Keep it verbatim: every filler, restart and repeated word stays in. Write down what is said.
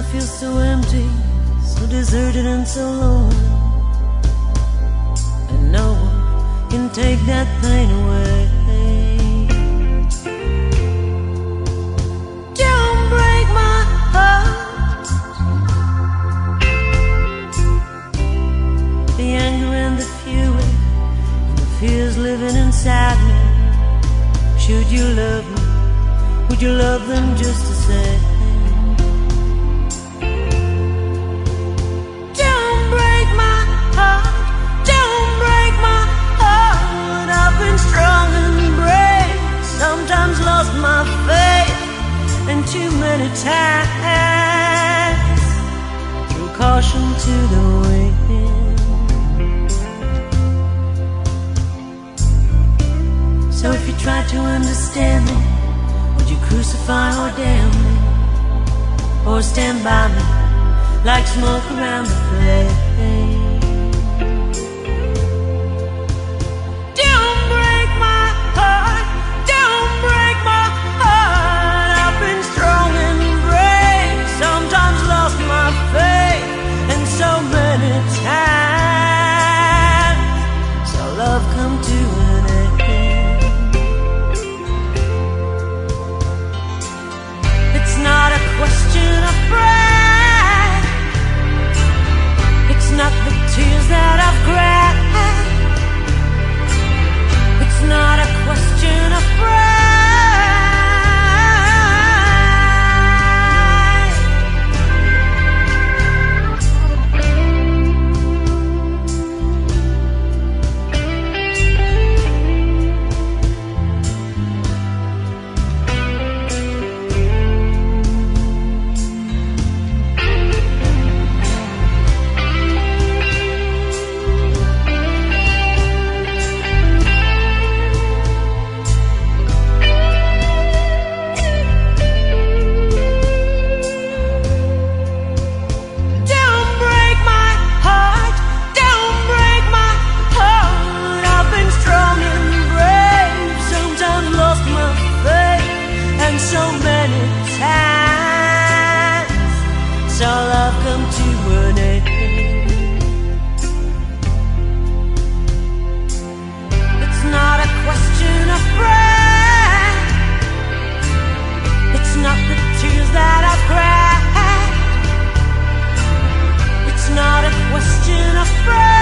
feel so empty, so deserted and so lonely, and no one can take that pain away. Don't break my heart. The anger and the fury and the fears living inside me. Should you love me, would you love them just the same? Sometimes lost my faith, and too many times threw caution to the wind. So if you tried to understand me, would you crucify or damn me, or stand by me like smoke around the flame? Not the tears that I've cried. It's not a question of pride. So many times saw love come to an end. It's not a question of pride. It's not the tears that I've cried. It's not a question of pride.